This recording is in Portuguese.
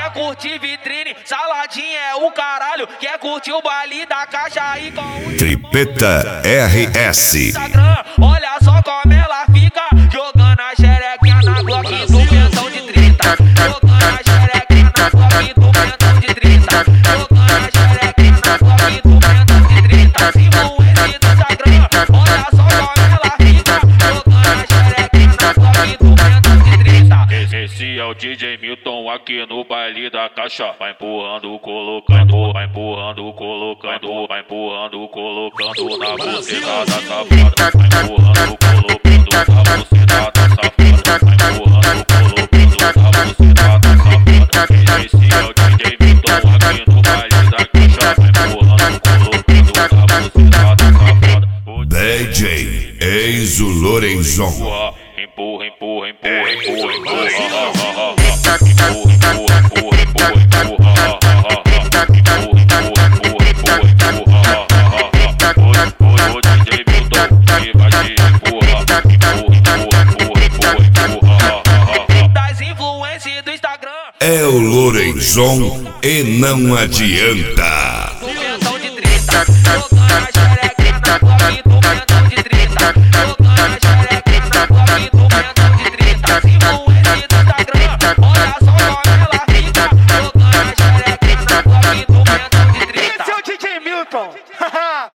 quer curtir vitrine, saladinha é o caralho. Quer curtir o baile da caixa aí com o Tripeta RS. Instagram, olha só como ela fica jogando a xerequinha na Glock do pentão de 30. Jogando a xerequinha na Glock do pentão de 30. Jogando a xerequinha na Glock do pentão de 30. Se influência do Instagram, olha só como ela fica jogando a xerequinha na Glock do pentão de 30. Esse é o DJ Milton aqui no baile da caixa. Vai empurrando, colocando, vai empurrando, colocando, vai empurrando, colocando na buceta safada. Vai empurrando, colocando na buceta safada. Vai empurrando, colocando na buceta safada. Esse é o DJ Milton aqui no baile da caixa. Vai empurrando, colocando na buceta safada. DJ Enzo Lorenzon. Empurra, empurra, empurra, empurra, empurra. Das influências do Instagram É o Lorenzon e não adianta. do pentão de 30. Jogando a xerequinha na Glock do pentão